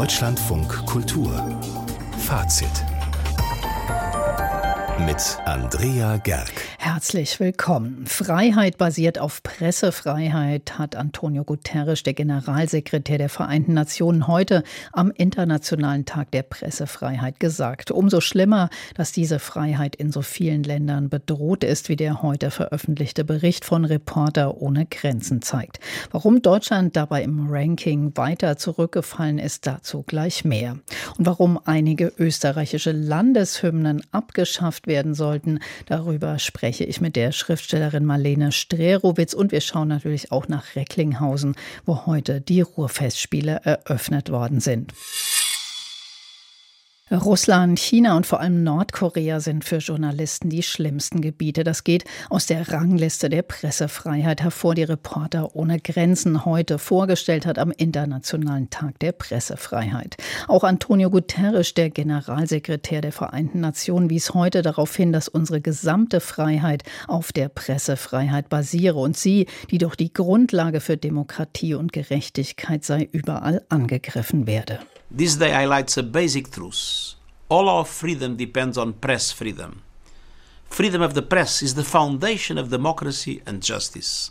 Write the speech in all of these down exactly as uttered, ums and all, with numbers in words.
Deutschlandfunk Kultur Fazit mit Andrea Gerg. Herzlich willkommen. Freiheit basiert auf Pressefreiheit, hat Antonio Guterres, der Generalsekretär der Vereinten Nationen, heute am Internationalen Tag der Pressefreiheit gesagt. Umso schlimmer, dass diese Freiheit in so vielen Ländern bedroht ist, wie der heute veröffentlichte Bericht von Reporter ohne Grenzen zeigt. Warum Deutschland dabei im Ranking weiter zurückgefallen ist, dazu gleich mehr. Und warum einige österreichische Landeshymnen abgeschafft werden sollten, darüber spreche ich mit der Schriftstellerin Marlene Strerowitz, und wir schauen natürlich auch nach Recklinghausen, wo heute die Ruhrfestspiele eröffnet worden sind. Russland, China und vor allem Nordkorea sind für Journalisten die schlimmsten Gebiete. Das geht aus der Rangliste der Pressefreiheit hervor, die Reporter ohne Grenzen heute vorgestellt hat am Internationalen Tag der Pressefreiheit. Auch Antonio Guterres, der Generalsekretär der Vereinten Nationen, wies heute darauf hin, dass unsere gesamte Freiheit auf der Pressefreiheit basiere und sie, die doch die Grundlage für Demokratie und Gerechtigkeit sei, überall angegriffen werde. This day highlights a basic truth. All our freedom depends on press freedom. Freedom of the press is the foundation of democracy and justice.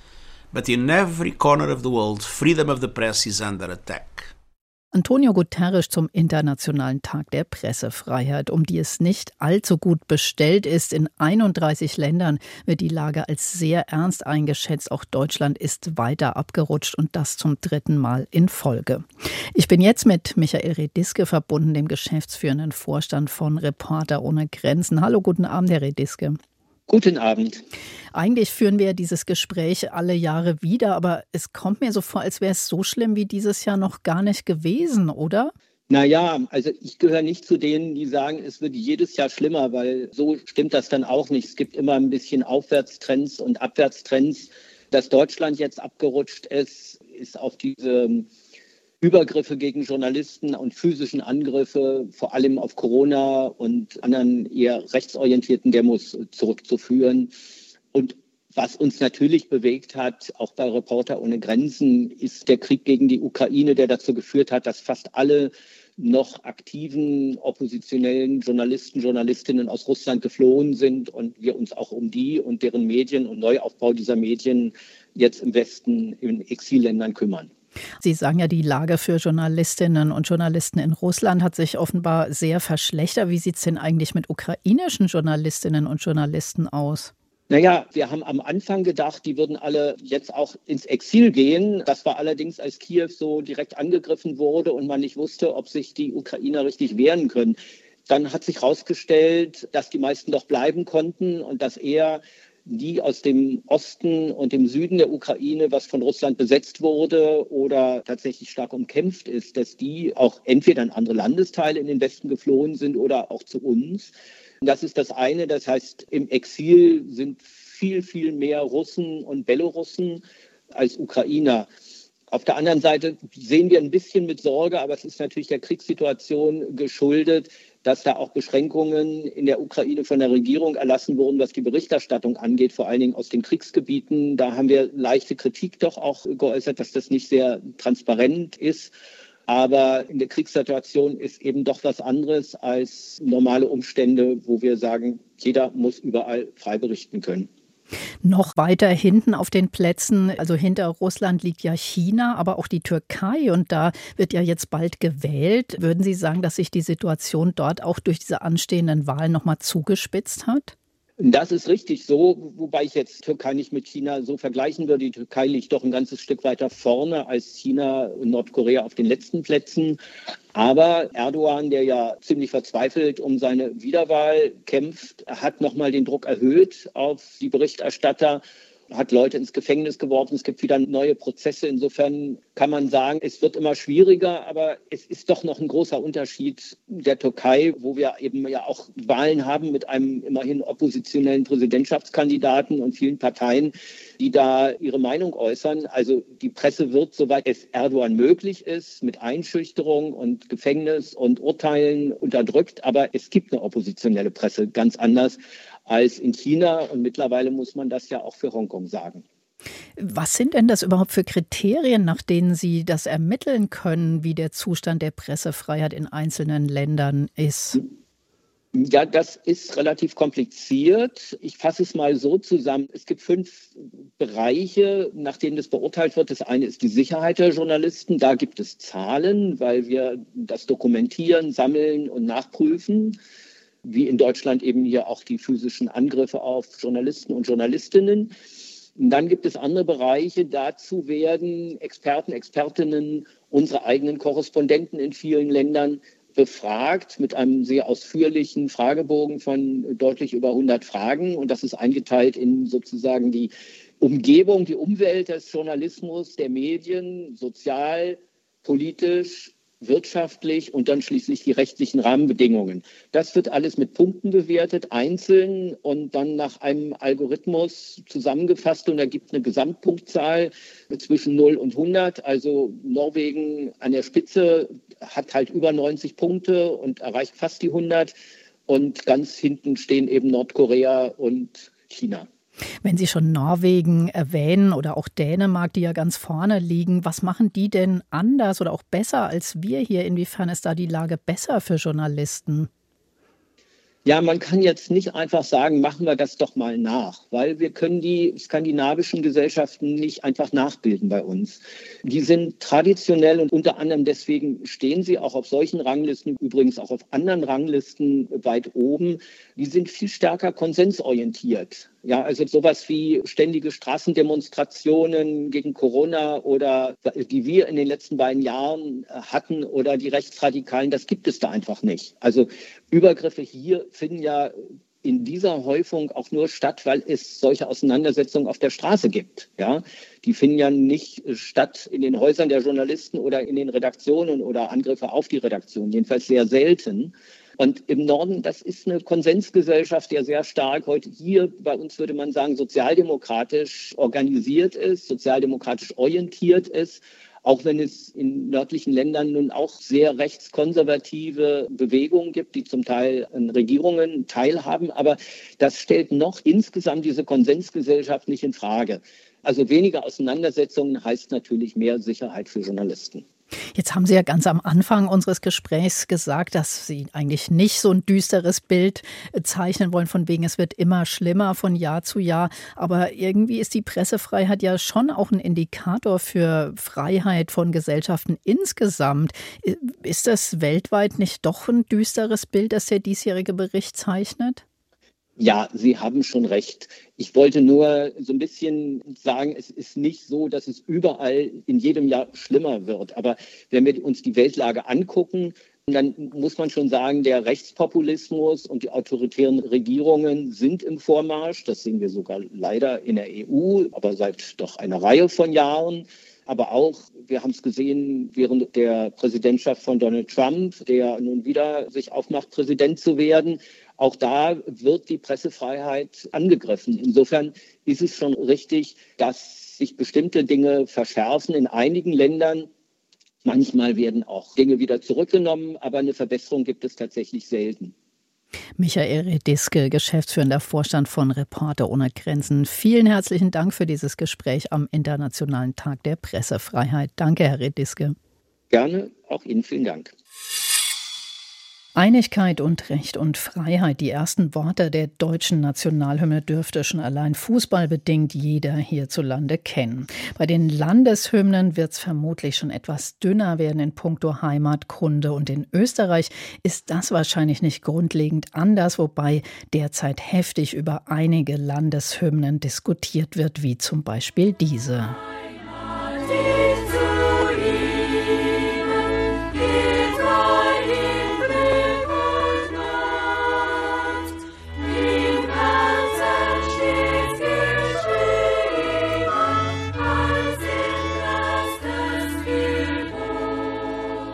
But in every corner of the world, freedom of the press is under attack. Antonio Guterres zum Internationalen Tag der Pressefreiheit, um die es nicht allzu gut bestellt ist. In einunddreißig Ländern wird die Lage als sehr ernst eingeschätzt. Auch Deutschland ist weiter abgerutscht, und das zum dritten Mal in Folge. Ich bin jetzt mit Michael Rediske verbunden, dem geschäftsführenden Vorstand von Reporter ohne Grenzen. Hallo, guten Abend, Herr Rediske. Guten Abend. Eigentlich führen wir dieses Gespräch alle Jahre wieder, aber es kommt mir so vor, als wäre es so schlimm wie dieses Jahr noch gar nicht gewesen, oder? Naja, also ich gehöre nicht zu denen, die sagen, es wird jedes Jahr schlimmer, weil so stimmt das dann auch nicht. Es gibt immer ein bisschen Aufwärtstrends und Abwärtstrends. Dass Deutschland jetzt abgerutscht ist, ist auf diese Übergriffe gegen Journalisten und physischen Angriffe, vor allem auf Corona und anderen eher rechtsorientierten Demos zurückzuführen. Und was uns natürlich bewegt hat, auch bei Reporter ohne Grenzen, ist der Krieg gegen die Ukraine, der dazu geführt hat, dass fast alle noch aktiven oppositionellen Journalisten, Journalistinnen aus Russland geflohen sind und wir uns auch um die und deren Medien und Neuaufbau dieser Medien jetzt im Westen in Exilländern kümmern. Sie sagen ja, die Lage für Journalistinnen und Journalisten in Russland hat sich offenbar sehr verschlechtert. Wie sieht es denn eigentlich mit ukrainischen Journalistinnen und Journalisten aus? Naja, wir haben am Anfang gedacht, die würden alle jetzt auch ins Exil gehen. Das war allerdings, als Kiew so direkt angegriffen wurde und man nicht wusste, ob sich die Ukrainer richtig wehren können. Dann hat sich herausgestellt, dass die meisten doch bleiben konnten und dass eher die aus dem Osten und dem Süden der Ukraine, was von Russland besetzt wurde oder tatsächlich stark umkämpft ist, dass die auch entweder in andere Landesteile in den Westen geflohen sind oder auch zu uns. Das ist das eine. Das heißt, im Exil sind viel, viel mehr Russen und Belorussen als Ukrainer. Auf der anderen Seite sehen wir ein bisschen mit Sorge, aber es ist natürlich der Kriegssituation geschuldet, dass da auch Beschränkungen in der Ukraine von der Regierung erlassen wurden, was die Berichterstattung angeht, vor allen Dingen aus den Kriegsgebieten. Da haben wir leichte Kritik doch auch geäußert, dass das nicht sehr transparent ist. Aber in der Kriegssituation ist eben doch was anderes als normale Umstände, wo wir sagen, jeder muss überall frei berichten können. Noch weiter hinten auf den Plätzen, also hinter Russland, liegt ja China, aber auch die Türkei, und da wird ja jetzt bald gewählt. Würden Sie sagen, dass sich die Situation dort auch durch diese anstehenden Wahlen noch mal zugespitzt hat? Das ist richtig so, wobei ich jetzt Türkei nicht mit China so vergleichen würde. Die Türkei liegt doch ein ganzes Stück weiter vorne als China und Nordkorea auf den letzten Plätzen. Aber Erdogan, der ja ziemlich verzweifelt um seine Wiederwahl kämpft, hat nochmal den Druck erhöht auf die Berichterstatter, hat Leute ins Gefängnis geworfen. Es gibt wieder neue Prozesse. Insofern kann man sagen, es wird immer schwieriger, aber es ist doch noch ein großer Unterschied der Türkei, wo wir eben ja auch Wahlen haben mit einem immerhin oppositionellen Präsidentschaftskandidaten und vielen Parteien, die da ihre Meinung äußern. Also die Presse wird, soweit es Erdogan möglich ist, mit Einschüchterung und Gefängnis und Urteilen unterdrückt. Aber es gibt eine oppositionelle Presse, ganz anders als in China. Und mittlerweile muss man das ja auch für Hongkong sagen. Was sind denn das überhaupt für Kriterien, nach denen Sie das ermitteln können, wie der Zustand der Pressefreiheit in einzelnen Ländern ist? Ja, das ist relativ kompliziert. Ich fasse es mal so zusammen. Es gibt fünf Bereiche, nach denen das beurteilt wird. Das eine ist die Sicherheit der Journalisten. Da gibt es Zahlen, weil wir das dokumentieren, sammeln und nachprüfen. Wie in Deutschland eben hier auch die physischen Angriffe auf Journalisten und Journalistinnen. Und dann gibt es andere Bereiche. Dazu werden Experten, Expertinnen, unsere eigenen Korrespondenten in vielen Ländern befragt mit einem sehr ausführlichen Fragebogen von deutlich über hundert Fragen. Und das ist eingeteilt in sozusagen die Umgebung, die Umwelt des Journalismus, der Medien, sozial, politisch, wirtschaftlich und dann schließlich die rechtlichen Rahmenbedingungen. Das wird alles mit Punkten bewertet, einzeln und dann nach einem Algorithmus zusammengefasst und ergibt eine Gesamtpunktzahl zwischen null und hundert. Also Norwegen an der Spitze hat halt über neunzig Punkte und erreicht fast die hundert. Und ganz hinten stehen eben Nordkorea und China. Wenn Sie schon Norwegen erwähnen oder auch Dänemark, die ja ganz vorne liegen, was machen die denn anders oder auch besser als wir hier? Inwiefern ist da die Lage besser für Journalisten? Ja, man kann jetzt nicht einfach sagen, machen wir das doch mal nach, weil wir können die skandinavischen Gesellschaften nicht einfach nachbilden bei uns. Die sind traditionell und unter anderem deswegen stehen sie auch auf solchen Ranglisten, übrigens auch auf anderen Ranglisten weit oben. Die sind viel stärker konsensorientiert. Ja, also sowas wie ständige Straßendemonstrationen gegen Corona oder die wir in den letzten beiden Jahren hatten oder die Rechtsradikalen, das gibt es da einfach nicht. Also Übergriffe hier finden ja in dieser Häufung auch nur statt, weil es solche Auseinandersetzungen auf der Straße gibt. Ja, die finden ja nicht statt in den Häusern der Journalisten oder in den Redaktionen oder Angriffe auf die Redaktion, jedenfalls sehr selten. Und im Norden, das ist eine Konsensgesellschaft, der sehr stark heute hier, bei uns würde man sagen, sozialdemokratisch organisiert ist, sozialdemokratisch orientiert ist, auch wenn es in nördlichen Ländern nun auch sehr rechtskonservative Bewegungen gibt, die zum Teil an Regierungen teilhaben. Aber das stellt noch insgesamt diese Konsensgesellschaft nicht in Frage. Also weniger Auseinandersetzungen heißt natürlich mehr Sicherheit für Journalisten. Jetzt haben Sie ja ganz am Anfang unseres Gesprächs gesagt, dass Sie eigentlich nicht so ein düsteres Bild zeichnen wollen, von wegen es wird immer schlimmer von Jahr zu Jahr. Aber irgendwie ist die Pressefreiheit ja schon auch ein Indikator für Freiheit von Gesellschaften insgesamt. Ist das weltweit nicht doch ein düsteres Bild, das der diesjährige Bericht zeichnet? Ja, Sie haben schon recht. Ich wollte nur so ein bisschen sagen, es ist nicht so, dass es überall in jedem Jahr schlimmer wird. Aber wenn wir uns die Weltlage angucken, dann muss man schon sagen, der Rechtspopulismus und die autoritären Regierungen sind im Vormarsch. Das sehen wir sogar leider in der E U, aber seit doch einer Reihe von Jahren. Aber auch, wir haben es gesehen, während der Präsidentschaft von Donald Trump, der nun wieder sich aufmacht, Präsident zu werden. Auch da wird die Pressefreiheit angegriffen. Insofern ist es schon richtig, dass sich bestimmte Dinge verschärfen in einigen Ländern. Manchmal werden auch Dinge wieder zurückgenommen, aber eine Verbesserung gibt es tatsächlich selten. Michael Rediske, geschäftsführender Vorstand von Reporter ohne Grenzen. Vielen herzlichen Dank für dieses Gespräch am Internationalen Tag der Pressefreiheit. Danke, Herr Rediske. Gerne, auch Ihnen vielen Dank. Einigkeit und Recht und Freiheit, die ersten Worte der deutschen Nationalhymne dürfte schon allein fußballbedingt jeder hierzulande kennen. Bei den Landeshymnen wird es vermutlich schon etwas dünner werden in puncto Heimatkunde und in Österreich ist das wahrscheinlich nicht grundlegend anders, wobei derzeit heftig über einige Landeshymnen diskutiert wird, wie zum Beispiel diese.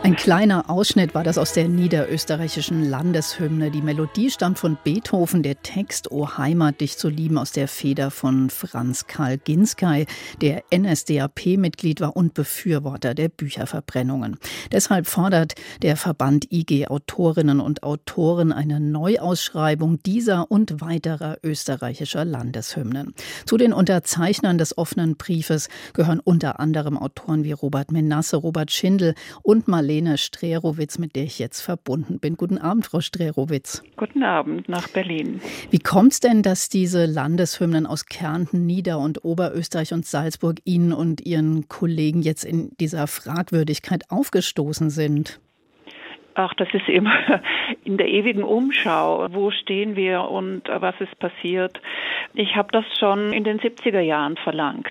Ein kleiner Ausschnitt war das aus der niederösterreichischen Landeshymne. Die Melodie stammt von Beethoven, der Text »O Heimat, dich zu lieben« aus der Feder von Franz Karl Ginskey, der N S D A P-Mitglied war und Befürworter der Bücherverbrennungen. Deshalb fordert der Verband I G Autorinnen und Autoren eine Neuausschreibung dieser und weiterer österreichischer Landeshymnen. Zu den Unterzeichnern des offenen Briefes gehören unter anderem Autoren wie Robert Menasse, Robert Schindel und Marlene Strerowitz, mit der ich jetzt verbunden bin. Guten Abend, Frau Strerowitz. Guten Abend nach Berlin. Wie kommt es denn, dass diese Landeshymnen aus Kärnten, Nieder- und Oberösterreich und Salzburg Ihnen und Ihren Kollegen jetzt in dieser Fragwürdigkeit aufgestoßen sind? Ach, das ist immer in der ewigen Umschau. Wo stehen wir und was ist passiert? Ich habe das schon in den siebziger Jahren verlangt.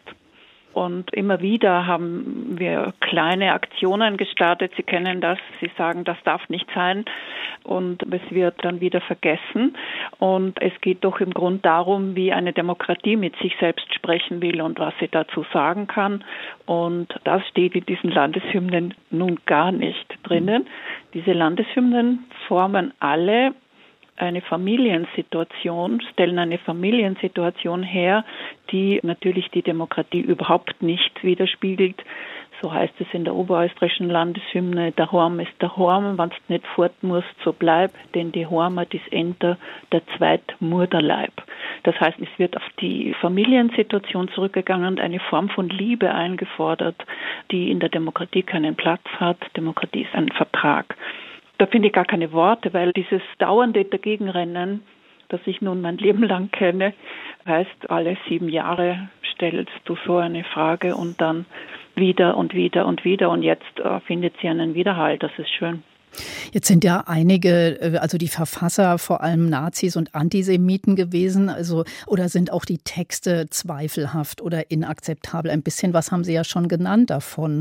Und immer wieder haben wir kleine Aktionen gestartet. Sie kennen das. Sie sagen, das darf nicht sein. Und es wird dann wieder vergessen. Und es geht doch im Grunde darum, wie eine Demokratie mit sich selbst sprechen will und was sie dazu sagen kann. Und das steht in diesen Landeshymnen nun gar nicht drinnen. Diese Landeshymnen formen alle eine Familiensituation, stellen eine Familiensituation her, die natürlich die Demokratie überhaupt nicht widerspiegelt. So heißt es in der oberösterreichischen Landeshymne, der Horm ist der Horm, wenn du nicht fort musst, so bleib, denn die Hormat ist enter der Zweitmurderleib. Das heißt, es wird auf die Familiensituation zurückgegangen und eine Form von Liebe eingefordert, die in der Demokratie keinen Platz hat. Demokratie ist ein Vertrag. Da finde ich gar keine Worte, weil dieses dauernde Dagegenrennen, das ich nun mein Leben lang kenne, heißt, alle sieben Jahre stellst du so eine Frage und dann wieder und wieder und wieder und jetzt äh, findet sie einen Widerhall. Das ist schön. Jetzt sind ja einige, also die Verfasser vor allem Nazis und Antisemiten gewesen, also oder sind auch die Texte zweifelhaft oder inakzeptabel? Ein bisschen was haben Sie ja schon genannt davon.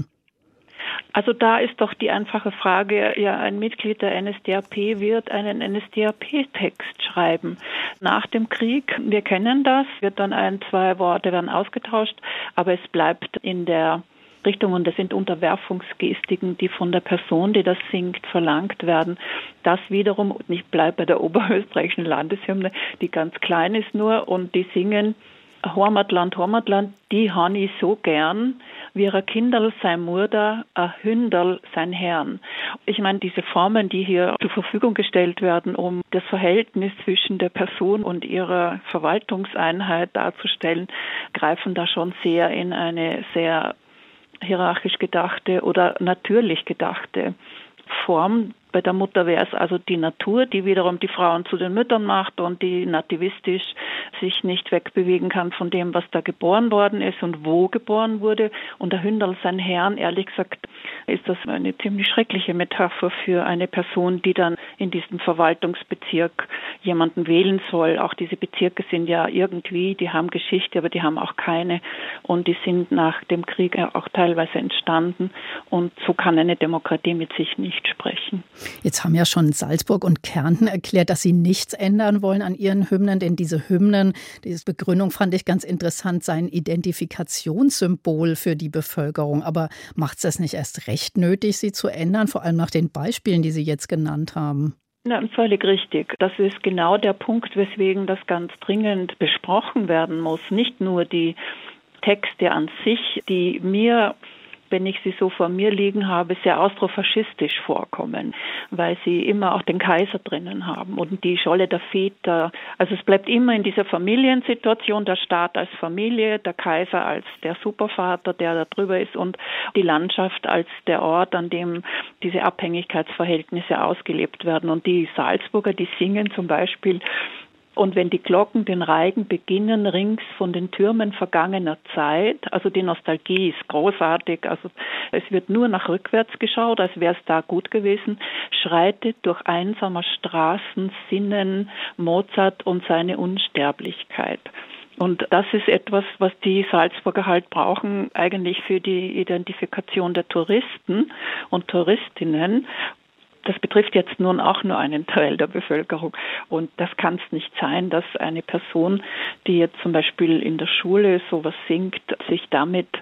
Also da ist doch die einfache Frage, ja, ein Mitglied der N S D A P wird einen N S D A P-Text schreiben. Nach dem Krieg, wir kennen das, wird dann ein, zwei Worte werden ausgetauscht, aber es bleibt in der Richtung und das sind Unterwerfungsgestiken, die von der Person, die das singt, verlangt werden. Das wiederum, und ich bleibe bei der oberösterreichischen Landeshymne, die ganz klein ist nur und die singen Heimatland, Heimatland, die han ich so gern, wie ein Kinderl sein Mutter, ein Hünderl sein Herrn. Ich meine, diese Formen, die hier zur Verfügung gestellt werden, um das Verhältnis zwischen der Person und ihrer Verwaltungseinheit darzustellen, greifen da schon sehr in eine sehr hierarchisch gedachte oder natürlich gedachte Form. Bei der Mutter wäre es also die Natur, die wiederum die Frauen zu den Müttern macht und die nativistisch sich nicht wegbewegen kann von dem, was da geboren worden ist und wo geboren wurde. Und der Hünderl, sein Herrn, ehrlich gesagt, ist das eine ziemlich schreckliche Metapher für eine Person, die dann in diesem Verwaltungsbezirk jemanden wählen soll. Auch diese Bezirke sind ja irgendwie, die haben Geschichte, aber die haben auch keine. Und die sind nach dem Krieg auch teilweise entstanden. Und so kann eine Demokratie mit sich nicht sprechen. Jetzt haben ja schon Salzburg und Kärnten erklärt, dass sie nichts ändern wollen an ihren Hymnen, denn diese Hymnen, diese Begründung fand ich ganz interessant, seien Identifikationssymbol für die Bevölkerung. Aber macht es das nicht erst recht nötig, sie zu ändern, vor allem nach den Beispielen, die Sie jetzt genannt haben? Ja, völlig richtig. Das ist genau der Punkt, weswegen das ganz dringend besprochen werden muss. Nicht nur die Texte an sich, die mir, wenn ich sie so vor mir liegen habe, sehr austrofaschistisch vorkommen, weil sie immer auch den Kaiser drinnen haben und die Scholle der Väter. Also es bleibt immer in dieser Familiensituation, der Staat als Familie, der Kaiser als der Supervater, der da drüber ist und die Landschaft als der Ort, an dem diese Abhängigkeitsverhältnisse ausgelebt werden. Und die Salzburger, die singen zum Beispiel: Und wenn die Glocken den Reigen beginnen, rings von den Türmen vergangener Zeit, also die Nostalgie ist großartig, also es wird nur nach rückwärts geschaut, als wäre es da gut gewesen, schreitet durch einsamer Straßen Sinnen Mozart und seine Unsterblichkeit. Und das ist etwas, was die Salzburger halt brauchen, eigentlich für die Identifikation der Touristen und Touristinnen. Das betrifft jetzt nun auch nur einen Teil der Bevölkerung. Und das kann es nicht sein, dass eine Person, die jetzt zum Beispiel in der Schule sowas singt, sich damit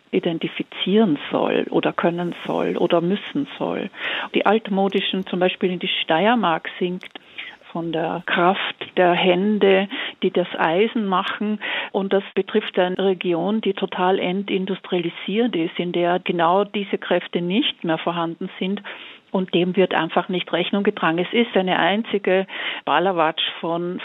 identifizieren soll oder können soll oder müssen soll. Die altmodischen, zum Beispiel in die Steiermark singt, von der Kraft der Hände, die das Eisen machen. Und das betrifft eine Region, die total entindustrialisiert ist, in der genau diese Kräfte nicht mehr vorhanden sind. Und dem wird einfach nicht Rechnung getragen. Es ist eine einzige Ballerwatsch von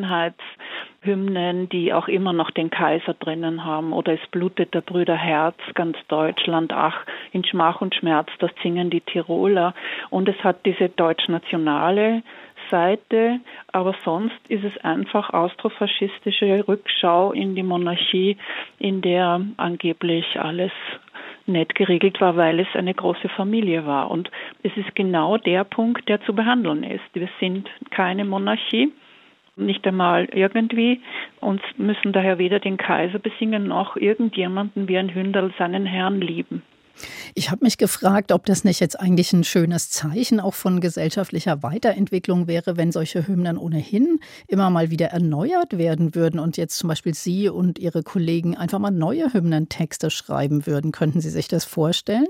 Vergangenheitshymnen, die auch immer noch den Kaiser drinnen haben. Oder es blutet der Brüder Herz, ganz Deutschland, ach, in Schmach und Schmerz, das singen die Tiroler. Und es hat diese deutsch-nationale Seite, aber sonst ist es einfach austrofaschistische Rückschau in die Monarchie, in der angeblich alles nett geregelt war, weil es eine große Familie war. Und es ist genau der Punkt, der zu behandeln ist. Wir sind keine Monarchie, nicht einmal irgendwie, und müssen daher weder den Kaiser besingen, noch irgendjemanden wie ein Hündel seinen Herrn lieben. Ich habe mich gefragt, ob das nicht jetzt eigentlich ein schönes Zeichen auch von gesellschaftlicher Weiterentwicklung wäre, wenn solche Hymnen ohnehin immer mal wieder erneuert werden würden und jetzt zum Beispiel Sie und Ihre Kollegen einfach mal neue Hymnentexte schreiben würden. Könnten Sie sich das vorstellen?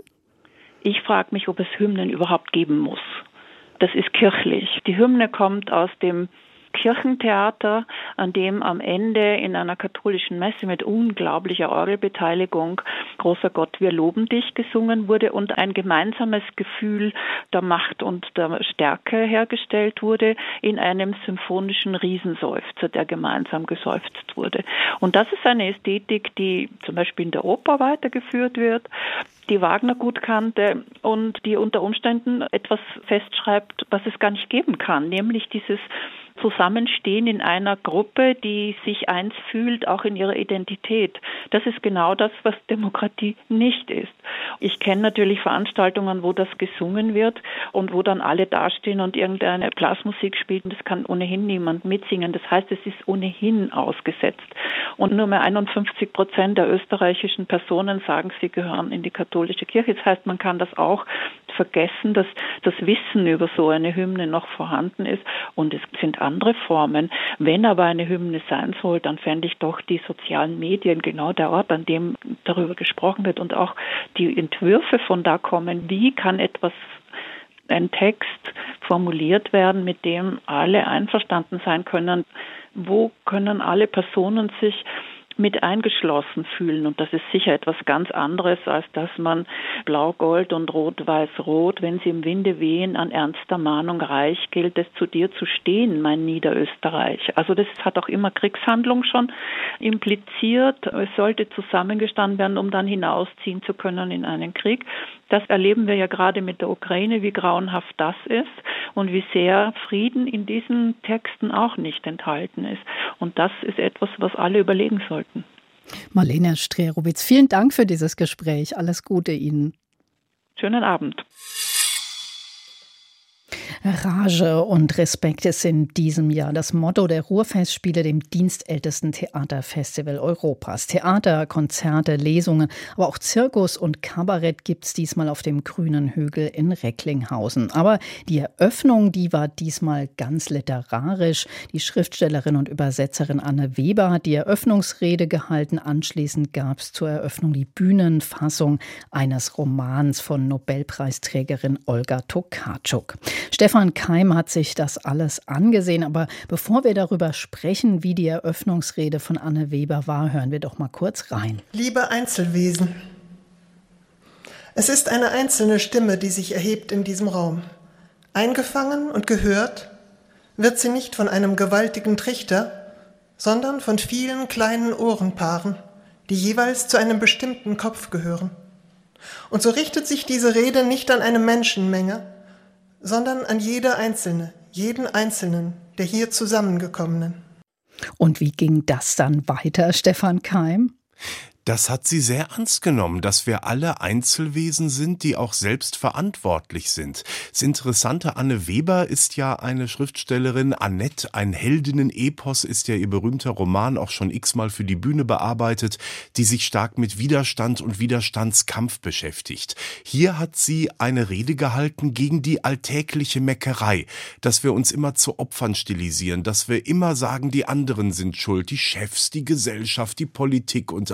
Ich frage mich, ob es Hymnen überhaupt geben muss. Das ist kirchlich. Die Hymne kommt aus dem Kirchentheater, an dem am Ende in einer katholischen Messe mit unglaublicher Orgelbeteiligung Großer Gott, wir loben dich gesungen wurde und ein gemeinsames Gefühl der Macht und der Stärke hergestellt wurde in einem symphonischen Riesenseufzer, der gemeinsam geseufzt wurde. Und das ist eine Ästhetik, die zum Beispiel in der Oper weitergeführt wird, die Wagner gut kannte und die unter Umständen etwas festschreibt, was es gar nicht geben kann, nämlich dieses Zusammenstehen in einer Gruppe, die sich eins fühlt, auch in ihrer Identität. Das ist genau das, was Demokratie nicht ist. Ich kenne natürlich Veranstaltungen, wo das gesungen wird und wo dann alle dastehen und irgendeine Blasmusik spielt. Das kann ohnehin niemand mitsingen. Das heißt, es ist ohnehin ausgesetzt. Und nur mehr einundfünfzig Prozent der österreichischen Personen sagen, sie gehören in die katholische Kirche. Das heißt, man kann das auch vergessen, dass das Wissen über so eine Hymne noch vorhanden ist. Und es sind andere Formen. Wenn aber eine Hymne sein soll, dann fände ich doch die sozialen Medien genau der Ort, an dem darüber gesprochen wird und auch die Entwürfe von da kommen. Wie kann etwas, ein Text formuliert werden, mit dem alle einverstanden sein können? Wo können alle Personen sich mit eingeschlossen fühlen? Und das ist sicher etwas ganz anderes, als dass man Blau-Gold und Rot-Weiß-Rot, wenn sie im Winde wehen, an ernster Mahnung reich, gilt es zu dir zu stehen, mein Niederösterreich. Also das hat auch immer Kriegshandlung schon impliziert. Es sollte zusammengestanden werden, um dann hinausziehen zu können in einen Krieg. Das erleben wir ja gerade mit der Ukraine, wie grauenhaft das ist und wie sehr Frieden in diesen Texten auch nicht enthalten ist. Und das ist etwas, was alle überlegen sollten. Marlene Strerowitz, vielen Dank für dieses Gespräch. Alles Gute Ihnen. Schönen Abend. Rage und Respekt ist in diesem Jahr das Motto der Ruhrfestspiele, dem dienstältesten Theaterfestival Europas. Theater, Konzerte, Lesungen, aber auch Zirkus und Kabarett gibt's diesmal auf dem grünen Hügel in Recklinghausen. Aber die Eröffnung, die war diesmal ganz literarisch. Die Schriftstellerin und Übersetzerin Anne Weber hat die Eröffnungsrede gehalten. Anschließend gab's zur Eröffnung die Bühnenfassung eines Romans von Nobelpreisträgerin Olga Tokarczuk. Stefan Keim hat sich das alles angesehen, aber bevor wir darüber sprechen, wie die Eröffnungsrede von Anne Weber war, hören wir doch mal kurz rein. Liebe Einzelwesen, es ist eine einzelne Stimme, die sich erhebt in diesem Raum. Eingefangen und gehört wird sie nicht von einem gewaltigen Trichter, sondern von vielen kleinen Ohrenpaaren, die jeweils zu einem bestimmten Kopf gehören. Und so richtet sich diese Rede nicht an eine Menschenmenge, sondern an jede Einzelne, jeden Einzelnen der hier Zusammengekommenen. Und wie ging das dann weiter, Stefan Keim? Das hat sie sehr ernst genommen, dass wir alle Einzelwesen sind, die auch selbst verantwortlich sind. Das Interessante, Anne Weber ist ja eine Schriftstellerin. Annette, ein Heldinnen-Epos, ist ja ihr berühmter Roman, auch schon x-mal für die Bühne bearbeitet, die sich stark mit Widerstand und Widerstandskampf beschäftigt. Hier hat sie eine Rede gehalten gegen die alltägliche Meckerei, dass wir uns immer zu Opfern stilisieren, dass wir immer sagen, die anderen sind schuld, die Chefs, die Gesellschaft, die Politik und alle.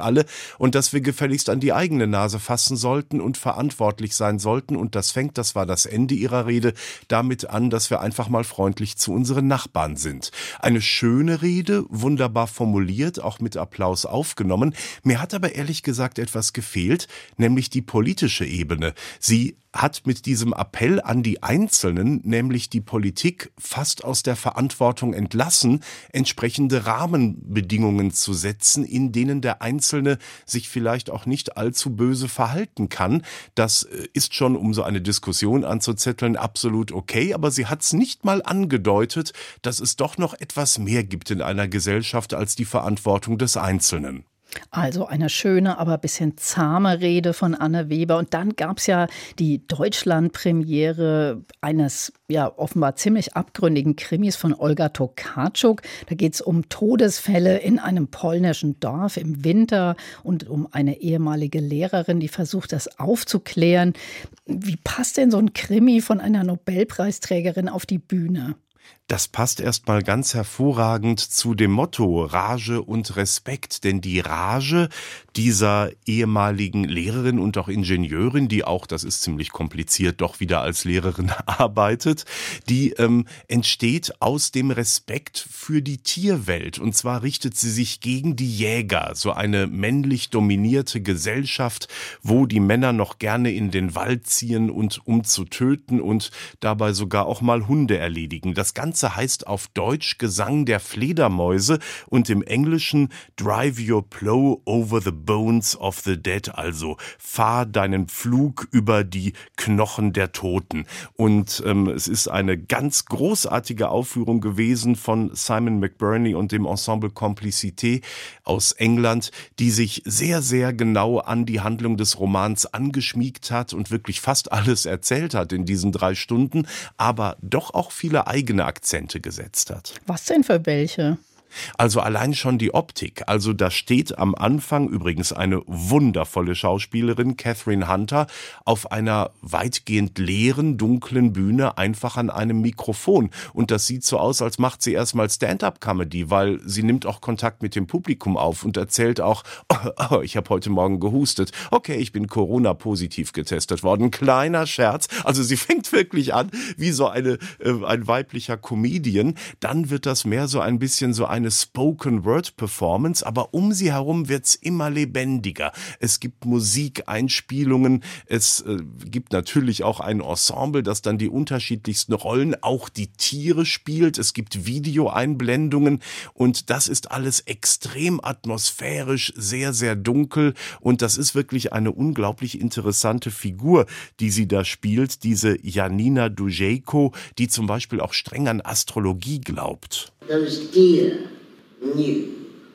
und dass wir gefälligst an die eigene Nase fassen sollten und verantwortlich sein sollten. Und das fängt, das war das Ende ihrer Rede, damit an, dass wir einfach mal freundlich zu unseren Nachbarn sind. Eine schöne Rede, wunderbar formuliert, auch mit Applaus aufgenommen. Mir hat aber ehrlich gesagt etwas gefehlt, nämlich die politische Ebene. Sie hat mit diesem Appell an die Einzelnen, nämlich die Politik, fast aus der Verantwortung entlassen, entsprechende Rahmenbedingungen zu setzen, in denen der Einzelne sich vielleicht auch nicht allzu böse verhalten kann. Das ist schon, um so eine Diskussion anzuzetteln, absolut okay, aber sie hat es nicht mal angedeutet, dass es doch noch etwas mehr gibt in einer Gesellschaft als die Verantwortung des Einzelnen. Also eine schöne, aber ein bisschen zahme Rede von Anne Weber. Und dann gab es ja die Deutschland-Premiere eines ja offenbar ziemlich abgründigen Krimis von Olga Tokarczuk. Da geht es um Todesfälle in einem polnischen Dorf im Winter und um eine ehemalige Lehrerin, die versucht, das aufzuklären. Wie passt denn so ein Krimi von einer Nobelpreisträgerin auf die Bühne? Das passt erstmal ganz hervorragend zu dem Motto Rage und Respekt, denn die Rage dieser ehemaligen Lehrerin und auch Ingenieurin, die auch, das ist ziemlich kompliziert, doch wieder als Lehrerin arbeitet, die ähm, entsteht aus dem Respekt für die Tierwelt. Und zwar richtet sie sich gegen die Jäger, so eine männlich dominierte Gesellschaft, wo die Männer noch gerne in den Wald ziehen und um zu töten und dabei sogar auch mal Hunde erledigen. Das Ganze heißt auf Deutsch Gesang der Fledermäuse und im Englischen Drive your plow over the bones of the dead, also fahr deinen Pflug über die Knochen der Toten. Und ähm, es ist eine ganz großartige Aufführung gewesen von Simon McBurney und dem Ensemble Complicité aus England, die sich sehr, sehr genau an die Handlung des Romans angeschmiegt hat und wirklich fast alles erzählt hat in diesen drei Stunden, aber doch auch viele eigene Akzente gesetzt hat. Was denn für welche? Also allein schon die Optik. Also da steht am Anfang übrigens eine wundervolle Schauspielerin, Catherine Hunter, auf einer weitgehend leeren, dunklen Bühne einfach an einem Mikrofon. Und das sieht so aus, als macht sie erstmal Stand-up-Comedy, weil sie nimmt auch Kontakt mit dem Publikum auf und erzählt auch, oh, oh, ich habe heute Morgen gehustet. Okay, ich bin Corona-positiv getestet worden. Kleiner Scherz. Also sie fängt wirklich an wie so eine äh, ein weiblicher Comedian. Dann wird das mehr so ein bisschen so eine Spoken-Word-Performance, aber um sie herum wird's immer lebendiger. Es gibt Musikeinspielungen, es äh, gibt natürlich auch ein Ensemble, das dann die unterschiedlichsten Rollen, auch die Tiere spielt. Es gibt Videoeinblendungen und das ist alles extrem atmosphärisch, sehr, sehr dunkel und das ist wirklich eine unglaublich interessante Figur, die sie da spielt, diese Janina Dujejko, die zum Beispiel auch streng an Astrologie glaubt. Those deer knew,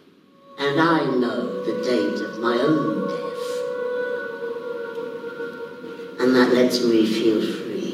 and I know the date of my own death, and that lets me feel free.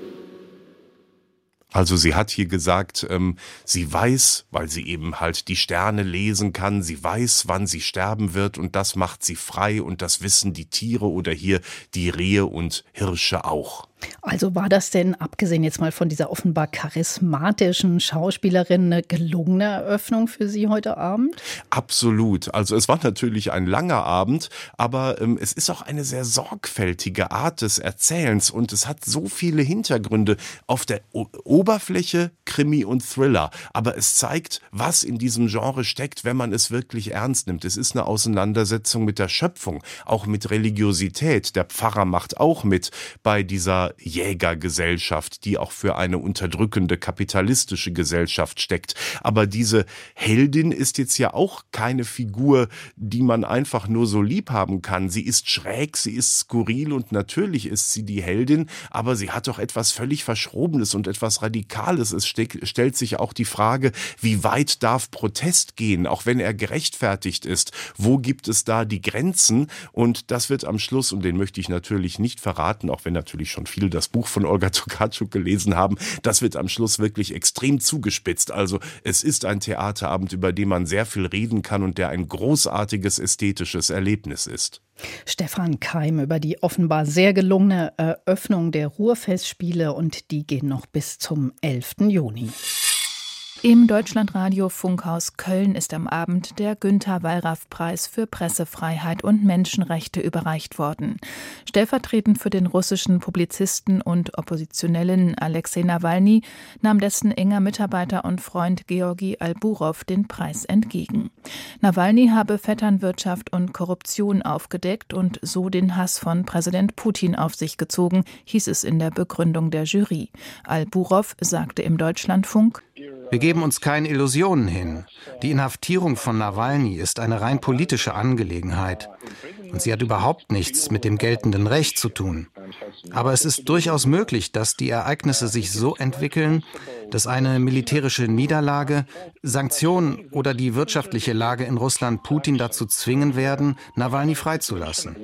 Also sie hat hier gesagt, ähm, sie weiß, weil sie eben halt die Sterne lesen kann, sie weiß, wann sie sterben wird und das macht sie frei und das wissen die Tiere oder hier die Rehe und Hirsche auch. Also war das denn, abgesehen jetzt mal von dieser offenbar charismatischen Schauspielerin, eine gelungene Eröffnung für Sie heute Abend? Absolut. Also es war natürlich ein langer Abend, aber ähm, es ist auch eine sehr sorgfältige Art des Erzählens und es hat so viele Hintergründe auf der o- Oberfläche, Krimi und Thriller. Aber es zeigt, was in diesem Genre steckt, wenn man es wirklich ernst nimmt. Es ist eine Auseinandersetzung mit der Schöpfung, auch mit Religiosität. Der Pfarrer macht auch mit bei dieser Jägergesellschaft, die auch für eine unterdrückende kapitalistische Gesellschaft steckt. Aber diese Heldin ist jetzt ja auch keine Figur, die man einfach nur so lieb haben kann. Sie ist schräg, sie ist skurril und natürlich ist sie die Heldin, aber sie hat doch etwas völlig Verschrobenes und etwas Radikales. Es ste- stellt sich auch die Frage, wie weit darf Protest gehen, auch wenn er gerechtfertigt ist? Wo gibt es da die Grenzen? Und das wird am Schluss, und den möchte ich natürlich nicht verraten, auch wenn natürlich schon viel das Buch von Olga Tokarczuk gelesen haben, das wird am Schluss wirklich extrem zugespitzt. Also es ist ein Theaterabend, über den man sehr viel reden kann und der ein großartiges ästhetisches Erlebnis ist. Stefan Keim über die offenbar sehr gelungene Eröffnung der Ruhrfestspiele und die gehen noch bis zum elften Juni. Im Deutschlandradio Funkhaus Köln ist am Abend der Günter-Wallraff-Preis für Pressefreiheit und Menschenrechte überreicht worden. Stellvertretend für den russischen Publizisten und Oppositionellen Alexei Nawalny nahm dessen enger Mitarbeiter und Freund Georgi Alburow den Preis entgegen. Nawalny habe Vetternwirtschaft und Korruption aufgedeckt und so den Hass von Präsident Putin auf sich gezogen, hieß es in der Begründung der Jury. Alburow sagte im Deutschlandfunk: Wir geben uns keine Illusionen hin. Die Inhaftierung von Nawalny ist eine rein politische Angelegenheit. Und sie hat überhaupt nichts mit dem geltenden Recht zu tun. Aber es ist durchaus möglich, dass die Ereignisse sich so entwickeln, dass eine militärische Niederlage, Sanktionen oder die wirtschaftliche Lage in Russland Putin dazu zwingen werden, Nawalny freizulassen.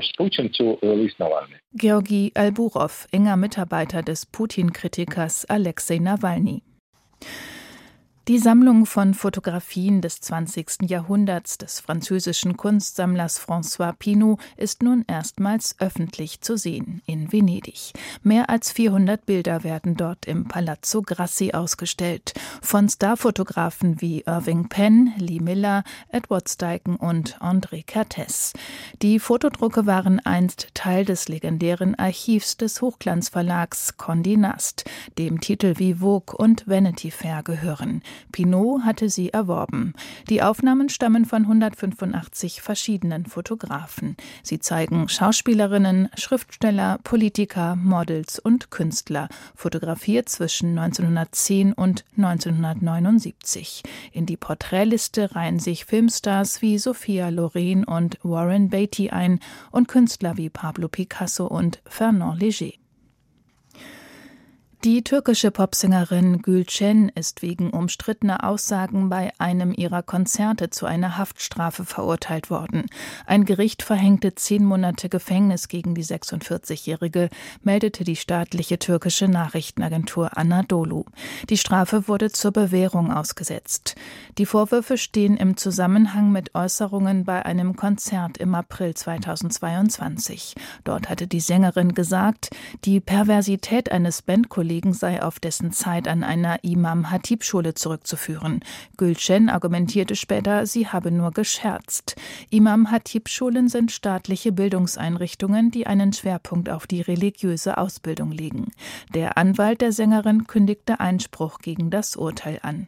Georgi Alburow, enger Mitarbeiter des Putin-Kritikers Alexei Nawalny. Die Sammlung von Fotografien des zwanzigsten Jahrhunderts des französischen Kunstsammlers François Pinault ist nun erstmals öffentlich zu sehen in Venedig. Mehr als vierhundert Bilder werden dort im Palazzo Grassi ausgestellt, von Starfotografen wie Irving Penn, Lee Miller, Edward Steichen und André Kertész. Die Fotodrucke waren einst Teil des legendären Archivs des Hochglanzverlags Condé Nast, dem Titel wie Vogue und Vanity Fair gehören. Pinault hatte sie erworben. Die Aufnahmen stammen von hundertfünfundachtzig verschiedenen Fotografen. Sie zeigen Schauspielerinnen, Schriftsteller, Politiker, Models und Künstler, fotografiert zwischen neunzehnhundertzehn und neunzehnhundertneunundsiebzig. In die Porträtliste reihen sich Filmstars wie Sophia Loren und Warren Beatty ein und Künstler wie Pablo Picasso und Fernand Léger. Die türkische Popsängerin Gülşen ist wegen umstrittener Aussagen bei einem ihrer Konzerte zu einer Haftstrafe verurteilt worden. Ein Gericht verhängte zehn Monate Gefängnis gegen die sechsundvierzigjährige, meldete die staatliche türkische Nachrichtenagentur Anadolu. Die Strafe wurde zur Bewährung ausgesetzt. Die Vorwürfe stehen im Zusammenhang mit Äußerungen bei einem Konzert im April zweitausendzweiundzwanzig. Dort hatte die Sängerin gesagt, die Perversität eines Bandkollegen sei auf dessen Zeit an einer Imam-Hatib-Schule zurückzuführen. Gülşen argumentierte später, sie habe nur gescherzt. Imam-Hatib-Schulen sind staatliche Bildungseinrichtungen, die einen Schwerpunkt auf die religiöse Ausbildung legen. Der Anwalt der Sängerin kündigte Einspruch gegen das Urteil an.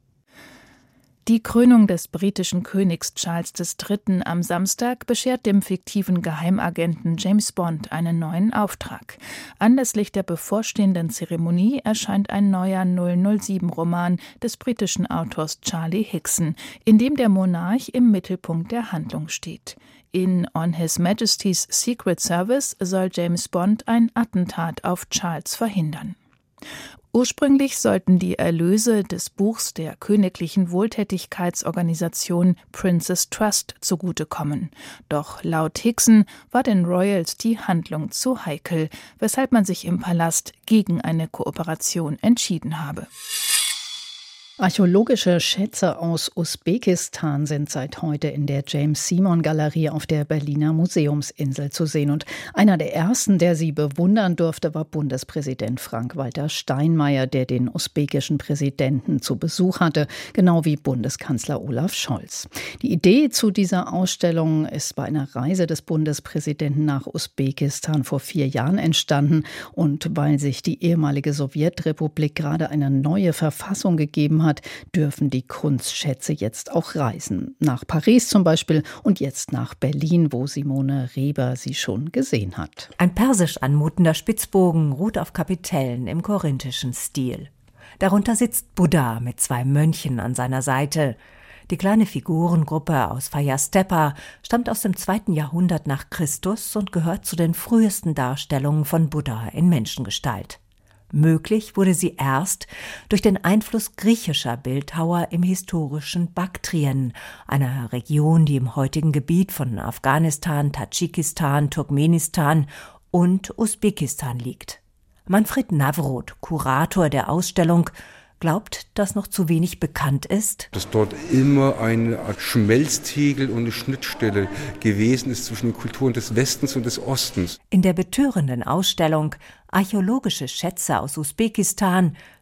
Die Krönung des britischen Königs Charles der Dritte am Samstag beschert dem fiktiven Geheimagenten James Bond einen neuen Auftrag. Anlässlich der bevorstehenden Zeremonie erscheint ein neuer null null sieben-Roman des britischen Autors Charlie Higson, in dem der Monarch im Mittelpunkt der Handlung steht. In On His Majesty's Secret Service soll James Bond ein Attentat auf Charles verhindern. Ursprünglich sollten die Erlöse des Buchs der königlichen Wohltätigkeitsorganisation Prince's Trust zugutekommen. Doch laut Higson war den Royals die Handlung zu heikel, weshalb man sich im Palast gegen eine Kooperation entschieden habe. Archäologische Schätze aus Usbekistan sind seit heute in der James-Simon-Galerie auf der Berliner Museumsinsel zu sehen. Und einer der ersten, der sie bewundern durfte, war Bundespräsident Frank-Walter Steinmeier, der den usbekischen Präsidenten zu Besuch hatte, genau wie Bundeskanzler Olaf Scholz. Die Idee zu dieser Ausstellung ist bei einer Reise des Bundespräsidenten nach Usbekistan vor vier Jahren entstanden. Und weil sich die ehemalige Sowjetrepublik gerade eine neue Verfassung gegeben hat, dürfen die Kunstschätze jetzt auch reisen. Nach Paris zum Beispiel und jetzt nach Berlin, wo Simone Reber sie schon gesehen hat. Ein persisch anmutender Spitzbogen ruht auf Kapitellen im korinthischen Stil. Darunter sitzt Buddha mit zwei Mönchen an seiner Seite. Die kleine Figurengruppe aus Faya-Stepa stammt aus dem zweiten Jahrhundert nach Christus und gehört zu den frühesten Darstellungen von Buddha in Menschengestalt. Möglich wurde sie erst durch den Einfluss griechischer Bildhauer im historischen Baktrien, einer Region, die im heutigen Gebiet von Afghanistan, Tadschikistan, Turkmenistan und Usbekistan liegt. Manfred Navroth, Kurator der Ausstellung, glaubt, dass noch zu wenig bekannt ist. Dass dort immer eine Art Schmelztiegel und eine Schnittstelle gewesen ist zwischen den Kulturen des Westens und des Ostens. In der betörenden Ausstellung Archäologische Schätze aus Usbekistan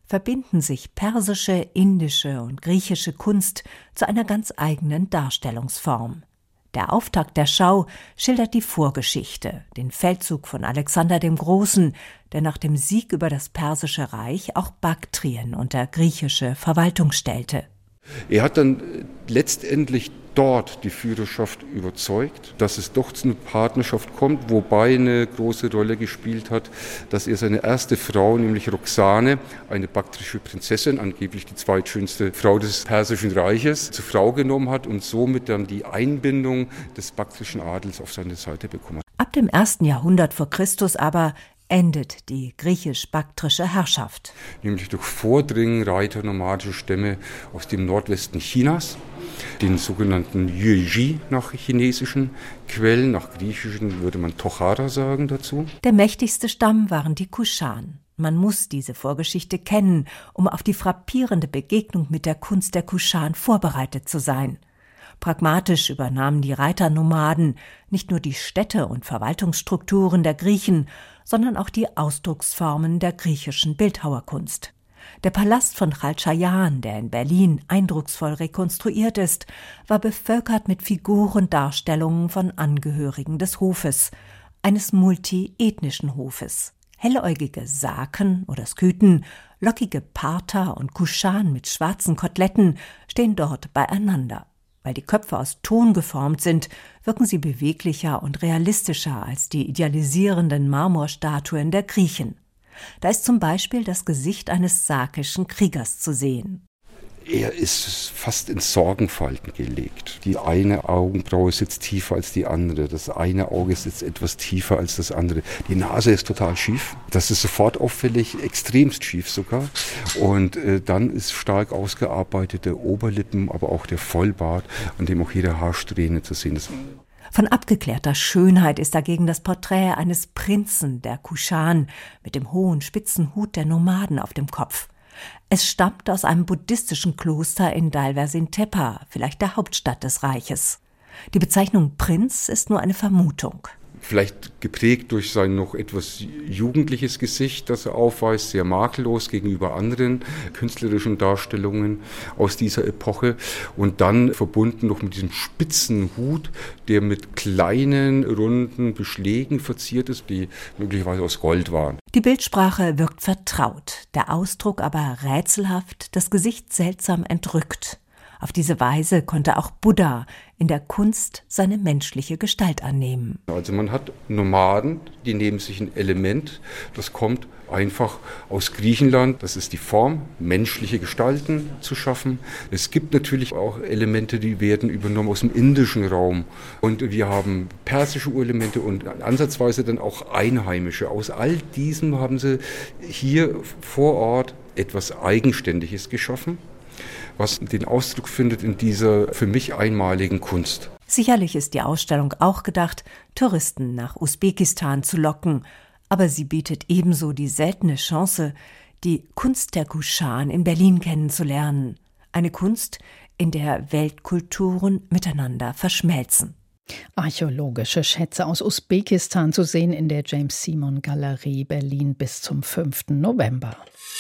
verbinden sich persische, indische und griechische Kunst zu einer ganz eigenen Darstellungsform. Der Auftakt der Schau schildert die Vorgeschichte, den Feldzug von Alexander dem Großen, der nach dem Sieg über das Persische Reich auch Baktrien unter griechische Verwaltung stellte. Er hat dann letztendlich dort die Führerschaft überzeugt, dass es doch zu einer Partnerschaft kommt, wobei eine große Rolle gespielt hat, dass er seine erste Frau, nämlich Roxane, eine baktrische Prinzessin, angeblich die zweitschönste Frau des Persischen Reiches, zur Frau genommen hat und somit dann die Einbindung des baktrischen Adels auf seine Seite bekommen hat. Ab dem ersten Jahrhundert vor Christus aber endet die griechisch-baktrische Herrschaft. Nämlich durch Vordringen reiter nomadische Stämme aus dem Nordwesten Chinas, den sogenannten Yuezhi nach chinesischen Quellen, nach griechischen würde man Tochara sagen dazu. Der mächtigste Stamm waren die Kushan. Man muss diese Vorgeschichte kennen, um auf die frappierende Begegnung mit der Kunst der Kushan vorbereitet zu sein. Pragmatisch übernahmen die Reiternomaden nicht nur die Städte und Verwaltungsstrukturen der Griechen, sondern auch die Ausdrucksformen der griechischen Bildhauerkunst. Der Palast von Chalchajan, der in Berlin eindrucksvoll rekonstruiert ist, war bevölkert mit Figurendarstellungen von Angehörigen des Hofes, eines multiethnischen Hofes. Helläugige Saken oder Skythen, lockige Parther und Kushan mit schwarzen Koteletten stehen dort beieinander. Weil die Köpfe aus Ton geformt sind, wirken sie beweglicher und realistischer als die idealisierenden Marmorstatuen der Griechen. Da ist zum Beispiel das Gesicht eines sakischen Kriegers zu sehen. Er ist fast in Sorgenfalten gelegt. Die eine Augenbraue sitzt tiefer als die andere. Das eine Auge sitzt etwas tiefer als das andere. Die Nase ist total schief. Das ist sofort auffällig, extremst schief sogar. Und äh, dann ist stark ausgearbeitete Oberlippen, aber auch der Vollbart, an dem auch jede Haarsträhne zu sehen ist. Von abgeklärter Schönheit ist dagegen das Porträt eines Prinzen der Kushan mit dem hohen spitzen Hut der Nomaden auf dem Kopf. Es stammt aus einem buddhistischen Kloster in Dalversin-Tepe, vielleicht der Hauptstadt des Reiches. Die Bezeichnung Prinz ist nur eine Vermutung. Vielleicht geprägt durch sein noch etwas jugendliches Gesicht, das er aufweist, sehr makellos gegenüber anderen künstlerischen Darstellungen aus dieser Epoche. Und dann verbunden noch mit diesem spitzen Hut, der mit kleinen, runden Beschlägen verziert ist, die möglicherweise aus Gold waren. Die Bildsprache wirkt vertraut, der Ausdruck aber rätselhaft, das Gesicht seltsam entrückt. Auf diese Weise konnte auch Buddha in der Kunst seine menschliche Gestalt annehmen. Also man hat Nomaden, die nehmen sich ein Element, das kommt einfach aus Griechenland. Das ist die Form, menschliche Gestalten zu schaffen. Es gibt natürlich auch Elemente, die werden übernommen aus dem indischen Raum. Und wir haben persische Urelemente und ansatzweise dann auch einheimische. Aus all diesem haben sie hier vor Ort etwas Eigenständiges geschaffen, was den Ausdruck findet in dieser für mich einmaligen Kunst. Sicherlich ist die Ausstellung auch gedacht, Touristen nach Usbekistan zu locken, aber sie bietet ebenso die seltene Chance, die Kunst der Kushan in Berlin kennenzulernen. Eine Kunst, in der Weltkulturen miteinander verschmelzen. Archäologische Schätze aus Usbekistan zu sehen in der James Simon Galerie Berlin bis zum fünften November.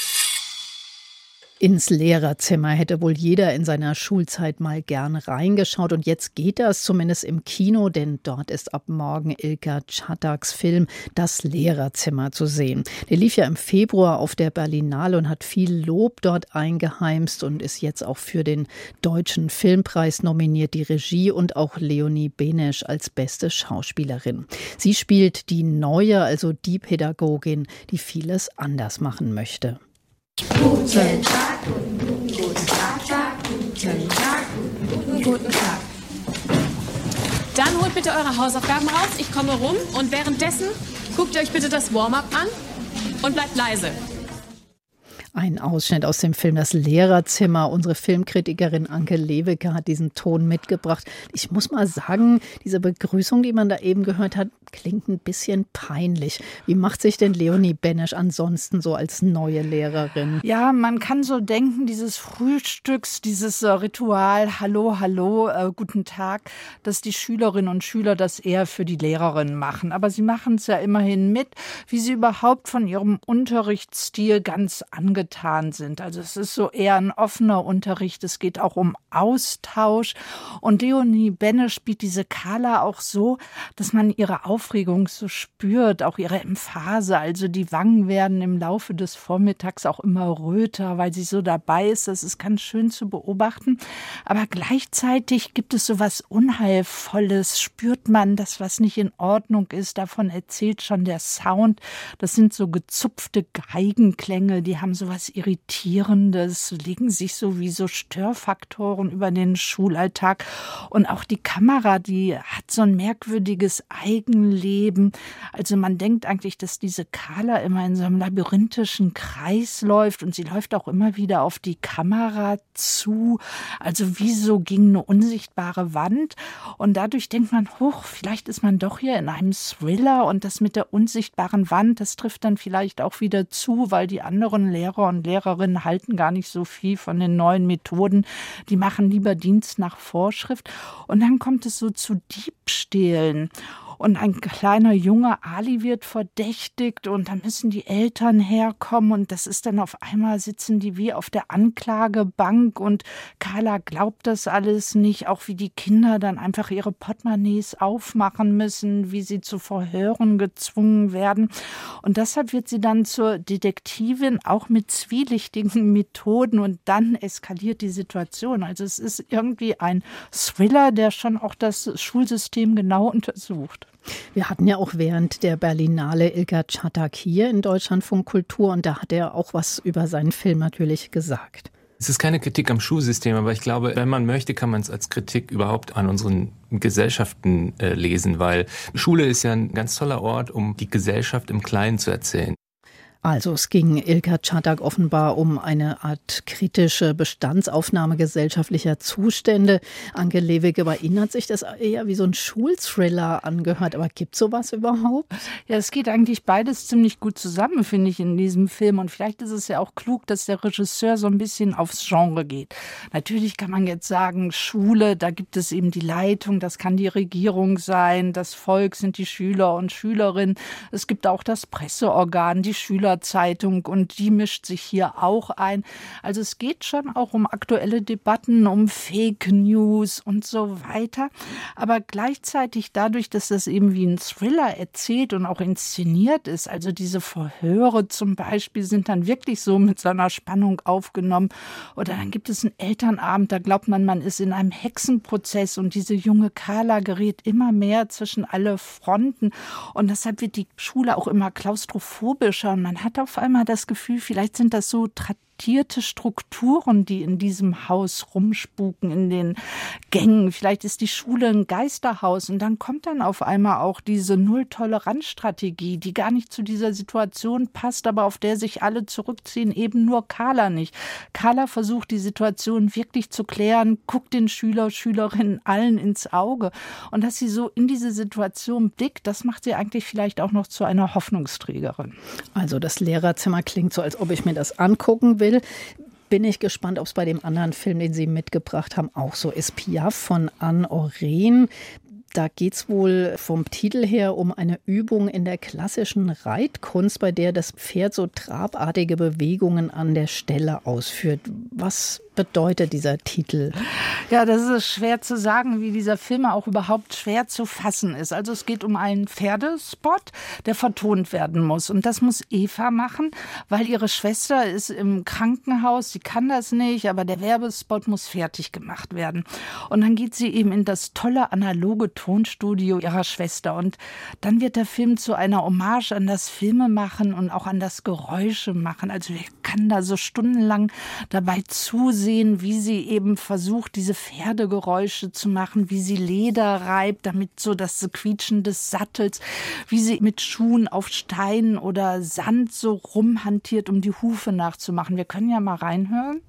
Ins Lehrerzimmer hätte wohl jeder in seiner Schulzeit mal gern reingeschaut. Und jetzt geht das zumindest im Kino, denn dort ist ab morgen Ilka Chataks Film Das Lehrerzimmer zu sehen. Der lief ja im Februar auf der Berlinale und hat viel Lob dort eingeheimst und ist jetzt auch für den Deutschen Filmpreis nominiert. Die Regie und auch Leonie Benesch als beste Schauspielerin. Sie spielt die Neue, also die Pädagogin, die vieles anders machen möchte. Guten Tag, guten Tag, guten Tag, guten Tag. Dann holt bitte eure Hausaufgaben raus, ich komme rum und währenddessen guckt ihr euch bitte das Warm-up an und bleibt leise. Ein Ausschnitt aus dem Film Das Lehrerzimmer. Unsere Filmkritikerin Anke Lewicke hat diesen Ton mitgebracht. Ich muss mal sagen, diese Begrüßung, die man da eben gehört hat, klingt ein bisschen peinlich. Wie macht sich denn Leonie Benesch ansonsten so als neue Lehrerin? Ja, man kann so denken, dieses Frühstücks, dieses äh, Ritual, hallo, hallo, äh, guten Tag, dass die Schülerinnen und Schüler das eher für die Lehrerin machen. Aber sie machen es ja immerhin mit, wie sie überhaupt von ihrem Unterrichtsstil ganz angefangen angetan sind. Also es ist so eher ein offener Unterricht, es geht auch um Austausch. Und Leonie Benne spielt diese Carla auch so, dass man ihre Aufregung so spürt, auch ihre Emphase. Also die Wangen werden im Laufe des Vormittags auch immer röter, weil sie so dabei ist. Das ist ganz schön zu beobachten. Aber gleichzeitig gibt es so was Unheilvolles, spürt man, dass was nicht in Ordnung ist. Davon erzählt schon der Sound. Das sind so gezupfte Geigenklänge, die haben so was Irritierendes, legen sich so wie so Störfaktoren über den Schulalltag. Und auch die Kamera, die hat so ein merkwürdiges Eigenleben. Also man denkt eigentlich, dass diese Carla immer in so einem labyrinthischen Kreis läuft und sie läuft auch immer wieder auf die Kamera zu. Also wie so gegen eine unsichtbare Wand. Und dadurch denkt man, hoch, vielleicht ist man doch hier in einem Thriller und das mit der unsichtbaren Wand, das trifft dann vielleicht auch wieder zu, weil die anderen Lehrer und Lehrerinnen halten gar nicht so viel von den neuen Methoden. Die machen lieber Dienst nach Vorschrift. Und dann kommt es so zu Diebstählen. Und ein kleiner Junge, Ali, wird verdächtigt und dann müssen die Eltern herkommen und das ist dann auf einmal, sitzen die wie auf der Anklagebank und Carla glaubt das alles nicht, auch wie die Kinder dann einfach ihre Portemonnaies aufmachen müssen, wie sie zu Verhören gezwungen werden. Und deshalb wird sie dann zur Detektivin, auch mit zwielichtigen Methoden und dann eskaliert die Situation. Also es ist irgendwie ein Thriller, der schon auch das Schulsystem genau untersucht. Wir hatten ja auch während der Berlinale Ilker Çatak hier in Deutschlandfunk Kultur und da hat er auch was über seinen Film natürlich gesagt. Es ist keine Kritik am Schulsystem, aber ich glaube, wenn man möchte, kann man es als Kritik überhaupt an unseren Gesellschaften äh, lesen, weil Schule ist ja ein ganz toller Ort, um die Gesellschaft im Kleinen zu erzählen. Also es ging Ilker Çatak offenbar um eine Art kritische Bestandsaufnahme gesellschaftlicher Zustände. Anke Lewicke, bei Ihnen hat sich das eher wie so ein Schulthriller angehört. Aber gibt es sowas überhaupt? Ja, es geht eigentlich beides ziemlich gut zusammen, finde ich, in diesem Film. Und vielleicht ist es ja auch klug, dass der Regisseur so ein bisschen aufs Genre geht. Natürlich kann man jetzt sagen, Schule, da gibt es eben die Leitung, das kann die Regierung sein, das Volk sind die Schüler und Schülerinnen. Es gibt auch das Presseorgan, die Schüler Zeitung und die mischt sich hier auch ein. Also es geht schon auch um aktuelle Debatten, um Fake News und so weiter. Aber gleichzeitig dadurch, dass das eben wie ein Thriller erzählt und auch inszeniert ist, also diese Verhöre zum Beispiel sind dann wirklich so mit so einer Spannung aufgenommen. Oder dann gibt es einen Elternabend, da glaubt man, man ist in einem Hexenprozess und diese junge Carla gerät immer mehr zwischen alle Fronten. Und deshalb wird die Schule auch immer klaustrophobischer und man hat auf einmal das Gefühl, vielleicht sind das so tradierte Strukturen, die in diesem Haus rumspuken, in den Gängen. Vielleicht ist die Schule ein Geisterhaus und dann kommt dann auf einmal auch diese Null-Toleranz-Strategie, die gar nicht zu dieser Situation passt, aber auf der sich alle zurückziehen, eben nur Carla nicht. Carla versucht, die Situation wirklich zu klären, guckt den Schüler, Schülerinnen allen ins Auge. Und dass sie so in diese Situation blickt, das macht sie eigentlich vielleicht auch noch zu einer Hoffnungsträgerin. Also das Lehrerzimmer klingt so, als ob ich mir das angucken will. Bin ich gespannt, ob es bei dem anderen Film, den Sie mitgebracht haben, auch so ist. Piaf von Anne Oren. Da geht es wohl vom Titel her um eine Übung in der klassischen Reitkunst, bei der das Pferd so trabartige Bewegungen an der Stelle ausführt. Was bedeutet dieser Titel? Ja, das ist schwer zu sagen, wie dieser Film auch überhaupt schwer zu fassen ist. Also es geht um einen Pferdespot, der vertont werden muss. Und das muss Eva machen, weil ihre Schwester ist im Krankenhaus. Sie kann das nicht, aber der Werbespot muss fertig gemacht werden. Und dann geht sie eben in das tolle analoge Tonstudio ihrer Schwester. Und dann wird der Film zu einer Hommage an das Filmemachen und auch an das Geräuschemachen. Also ich kann da so stundenlang dabei zusehen, wie sie eben versucht, diese Pferdegeräusche zu machen, wie sie Leder reibt, damit so das Quietschen des Sattels, wie sie mit Schuhen auf Steinen oder Sand so rumhantiert, um die Hufe nachzumachen. Wir können ja mal reinhören.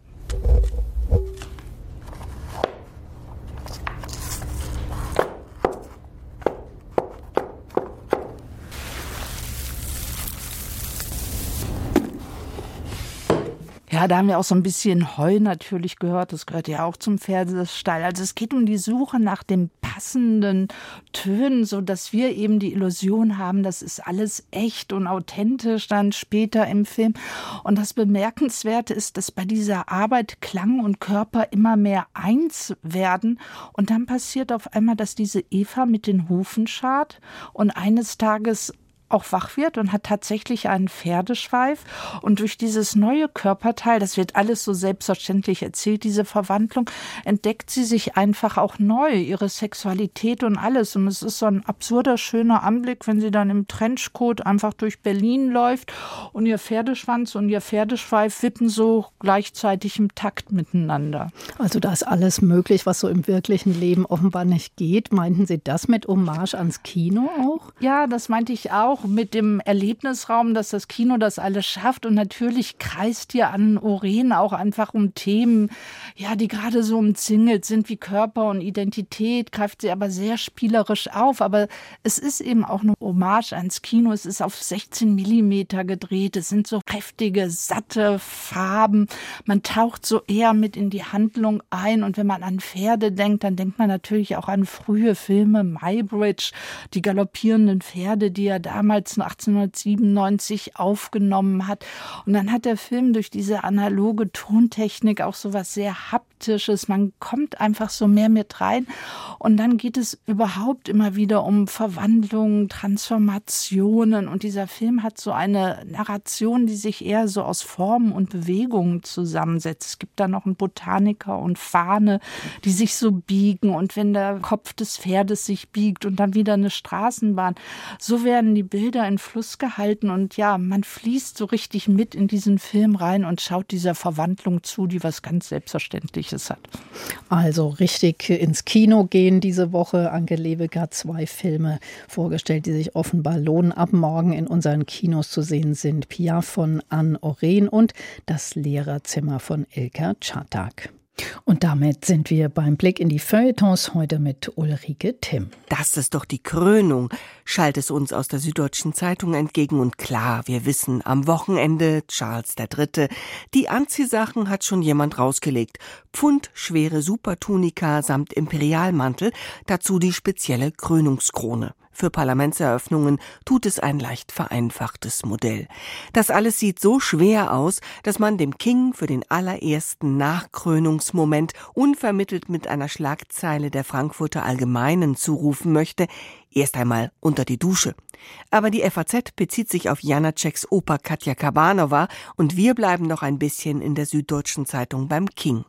Ja, da haben wir auch so ein bisschen Heu natürlich gehört. Das gehört ja auch zum Pferdestall. Also es geht um die Suche nach den passenden Tönen, so dass wir eben die Illusion haben, das ist alles echt und authentisch dann später im Film. Und das Bemerkenswerte ist, dass bei dieser Arbeit Klang und Körper immer mehr eins werden. Und dann passiert auf einmal, dass diese Eva mit den Hufen scharrt und eines Tages auch wach wird und hat tatsächlich einen Pferdeschweif. Und durch dieses neue Körperteil, das wird alles so selbstverständlich erzählt, diese Verwandlung, entdeckt sie sich einfach auch neu, ihre Sexualität und alles. Und es ist so ein absurder, schöner Anblick, wenn sie dann im Trenchcoat einfach durch Berlin läuft und ihr Pferdeschwanz und ihr Pferdeschweif wippen so gleichzeitig im Takt miteinander. Also da ist alles möglich, was so im wirklichen Leben offenbar nicht geht. Meinten Sie das mit Hommage ans Kino auch? Ja, das meinte ich auch. Mit dem Erlebnisraum, dass das Kino das alles schafft. Und natürlich kreist hier Anne Oren auch einfach um Themen, ja, die gerade so umzingelt sind wie Körper und Identität, greift sie aber sehr spielerisch auf. Aber es ist eben auch eine Hommage ans Kino. Es ist auf sechzehn Millimeter gedreht. Es sind so kräftige, satte Farben. Man taucht so eher mit in die Handlung ein. Und wenn man an Pferde denkt, dann denkt man natürlich auch an frühe Filme, Muybridge, die galoppierenden Pferde, die er damals achtzehnhundertsiebenundneunzig aufgenommen hat. Und dann hat der Film durch diese analoge Tontechnik auch so was sehr Haptisches. Man kommt einfach so mehr mit rein. Und dann geht es überhaupt immer wieder um Verwandlungen, Transformationen. Und dieser Film hat so eine Narration, die sich eher so aus Formen und Bewegungen zusammensetzt. Es gibt da noch einen Botaniker und Fahne, die sich so biegen. Und wenn der Kopf des Pferdes sich biegt und dann wieder eine Straßenbahn, so werden die Bilder in Fluss gehalten und ja, man fließt so richtig mit in diesen Film rein und schaut dieser Verwandlung zu, die was ganz Selbstverständliches hat. Also richtig ins Kino gehen diese Woche. Anke Lewig hat zwei Filme vorgestellt, die sich offenbar lohnen. Ab morgen in unseren Kinos zu sehen sind Piaf von Anne Oren und Das Lehrerzimmer von Ilka Czatak. Und damit sind wir beim Blick in die Feuilletons heute mit Ulrike Timm. Das ist doch die Krönung, schallt es uns aus der Süddeutschen Zeitung entgegen. Und klar, wir wissen, am Wochenende Charles der Dritte. Die Anziehsachen hat schon jemand rausgelegt. Pfundschwere Supertunika samt Imperialmantel, dazu die spezielle Krönungskrone. Für Parlamentseröffnungen tut es ein leicht vereinfachtes Modell. Das alles sieht so schwer aus, dass man dem King für den allerersten Nachkrönungsmoment unvermittelt mit einer Schlagzeile der Frankfurter Allgemeinen zurufen möchte, erst einmal unter die Dusche. Aber die F A Z bezieht sich auf Janaceks Oper Katja Kabanova und wir bleiben noch ein bisschen in der Süddeutschen Zeitung beim King.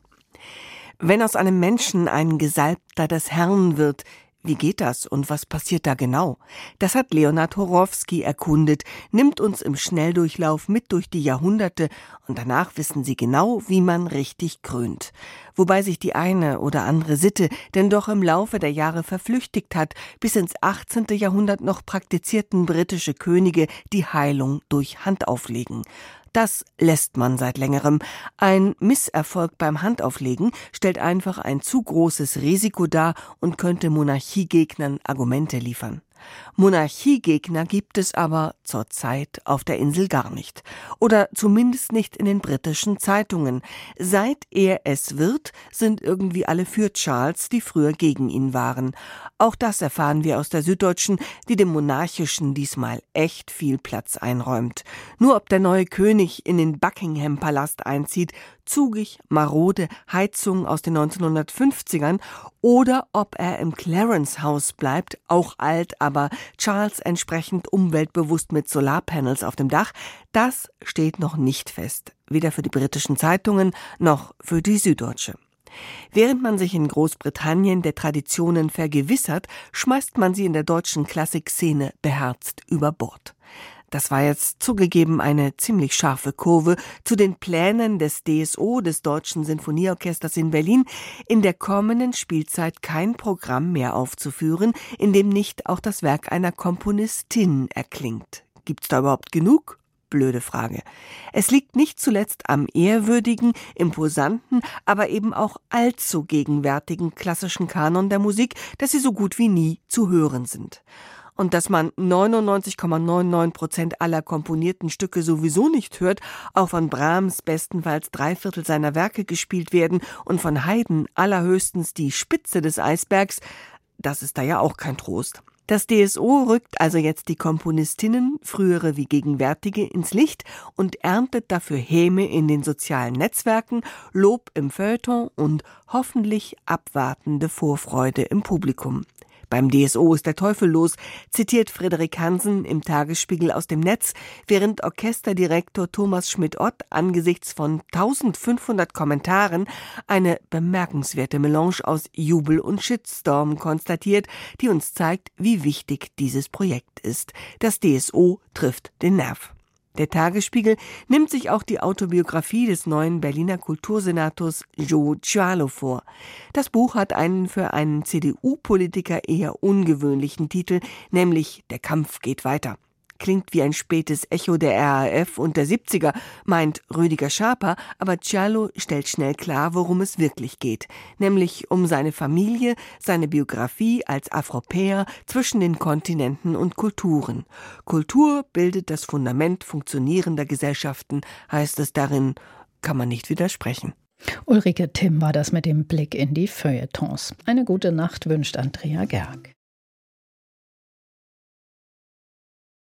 Wenn aus einem Menschen ein Gesalbter des Herrn wird, wie geht das und was passiert da genau? Das hat Leonhard Horowski erkundet, nimmt uns im Schnelldurchlauf mit durch die Jahrhunderte und danach wissen sie genau, wie man richtig krönt. Wobei sich die eine oder andere Sitte denn doch im Laufe der Jahre verflüchtigt hat, bis ins achtzehnten Jahrhundert noch praktizierten britische Könige die Heilung durch Handauflegen. Das lässt man seit längerem. Ein Misserfolg beim Handauflegen stellt einfach ein zu großes Risiko dar und könnte Monarchiegegnern Argumente liefern. Monarchiegegner gibt es aber zurzeit auf der Insel gar nicht. Oder zumindest nicht in den britischen Zeitungen. Seit er es wird, sind irgendwie alle für Charles, die früher gegen ihn waren. Auch das erfahren wir aus der Süddeutschen, die dem Monarchischen diesmal echt viel Platz einräumt. Nur ob der neue König in den Buckingham-Palast einzieht, zugig, marode Heizung aus den neunzehnhundertfünfzigern oder ob er im Clarence-Haus bleibt, auch alt, aber Charles entsprechend umweltbewusst mit Solarpanels auf dem Dach, das steht noch nicht fest, weder für die britischen Zeitungen noch für die Süddeutsche. Während man sich in Großbritannien der Traditionen vergewissert, schmeißt man sie in der deutschen Klassikszene beherzt über Bord. Das war jetzt zugegeben eine ziemlich scharfe Kurve zu den Plänen des D S O, des Deutschen Sinfonieorchesters in Berlin, in der kommenden Spielzeit kein Programm mehr aufzuführen, in dem nicht auch das Werk einer Komponistin erklingt. Gibt's da überhaupt genug? Blöde Frage. Es liegt nicht zuletzt am ehrwürdigen, imposanten, aber eben auch allzu gegenwärtigen klassischen Kanon der Musik, dass sie so gut wie nie zu hören sind. Und dass man neunundneunzig Komma neunundneunzig Prozent aller komponierten Stücke sowieso nicht hört, auch von Brahms bestenfalls drei Viertel seiner Werke gespielt werden und von Haydn allerhöchstens die Spitze des Eisbergs, das ist da ja auch kein Trost. Das D S O rückt also jetzt die Komponistinnen, frühere wie gegenwärtige, ins Licht und erntet dafür Häme in den sozialen Netzwerken, Lob im Feuilleton und hoffentlich abwartende Vorfreude im Publikum. Beim D S O ist der Teufel los, zitiert Frederik Hansen im Tagesspiegel aus dem Netz, während Orchesterdirektor Thomas Schmidt-Ott angesichts von eintausendfünfhundert Kommentaren eine bemerkenswerte Melange aus Jubel und Shitstorm konstatiert, die uns zeigt, wie wichtig dieses Projekt ist. Das D S O trifft den Nerv. Der Tagesspiegel nimmt sich auch die Autobiografie des neuen Berliner Kultursenators Joe Cialo vor. Das Buch hat einen für einen C D U-Politiker eher ungewöhnlichen Titel, nämlich Der Kampf geht weiter. Klingt wie ein spätes Echo der R A F und der siebziger, meint Rüdiger Schaper, aber Cialo stellt schnell klar, worum es wirklich geht. Nämlich um seine Familie, seine Biografie als Afropäer zwischen den Kontinenten und Kulturen. Kultur bildet das Fundament funktionierender Gesellschaften, heißt es darin, kann man nicht widersprechen. Ulrike Timm war das mit dem Blick in die Feuilletons. Eine gute Nacht wünscht Andrea Gerg.